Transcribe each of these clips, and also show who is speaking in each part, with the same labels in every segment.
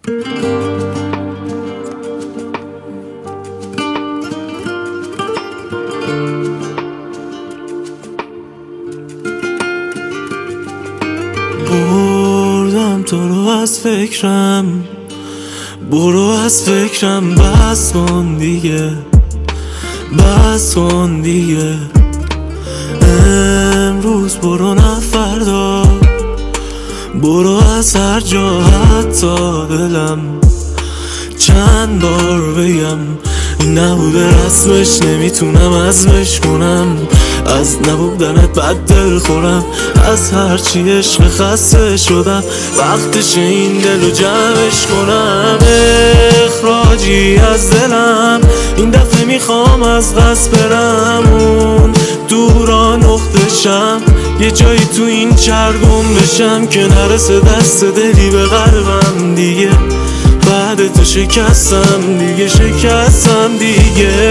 Speaker 1: بردم تو رو از فکرم، برو از فکرم، بس کن دیگه، بس کن دیگه. امروز برو نه فردا، برو از هر جا حتی دلم. چند بار بگم این نبوده رسمش، نمیتونم عزمش کنم. از نبودنت بد دل خورم، از هرچی عشق خسته شدم. وقتش این دل رو جمعش کنم. اخراجی از دلم، این دفعه میخوام از قصد برم اون دورا نقطشم. یه جایی تو این چرگم بشم که نرسه دست دلی به قلبم دیگه. بعد تو شکستم دیگه، شکستم دیگه.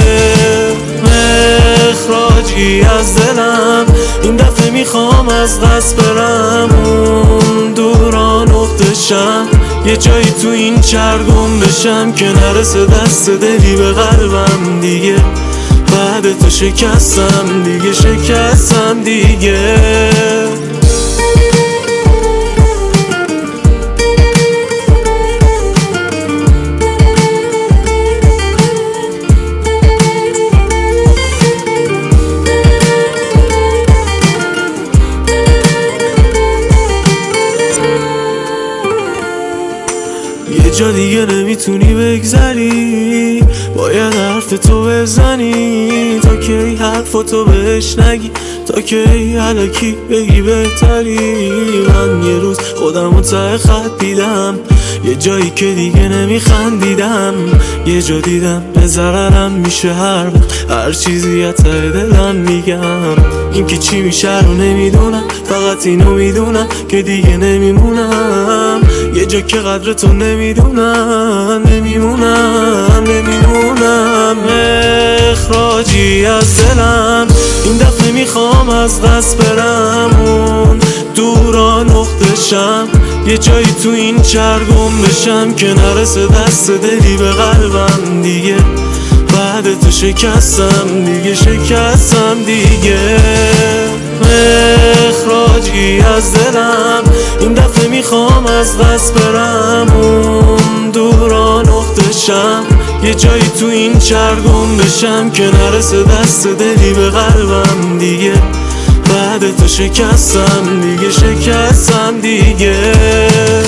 Speaker 1: اخراجی از دلم، این دفعه میخوام از قصد برم اون دورا نقطشم. یه جایی تو این چرگم بشم که نرسه دست دلی به قلبم دیگه. بعد تو شکستم دیگه، شکستم دیگه. یه جا دیگه نمیتونی بگذری، باید حرف تو بزنی. تا کی حرفتو بهش نگی، تا کی الکی بگی بهتری. من یه روز خودمو ته خط دیدم، یه جایی که دیگه نمیخندیدم. یه جا دیدم به ضررم میشه هر وقت هر چیزی از ته دلم میگم. این که چی میشه رو نمیدونم، فقط اینو میدونم که دیگه نمیمونم. یه جا که قدر تو نمیدونم، نمیمونم، نمیمونم. اخراجی از دلم، این دفعه میخوام از قصد برم اون دورا نقطشم. یه جایی تو این چرگم بشم که نرسه دست دلی به قلبم دیگه. بعد تو شکستم دیگه، شکستم دیگه. اخراجی از دلم، این دفعه میخوام از قصد برم اون دورا نقطشم. یه جایی تو این چرگم بشم که نرسه دست دلی به قلبم دیگه. بعد تو شکستم دیگه، شکستم دیگه.